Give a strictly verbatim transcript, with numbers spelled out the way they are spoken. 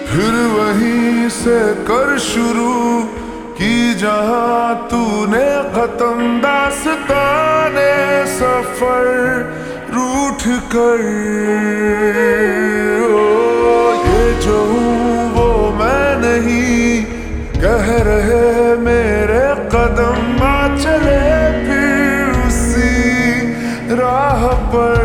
फिर वहीं से कर शुरू की जहां तूने खत्म दास्ताने सफर रूठ कर। ओ ये जो हूँ वो मैं नहीं, कह रहे मेरे कदम, आ चले फिर उसी राह पर।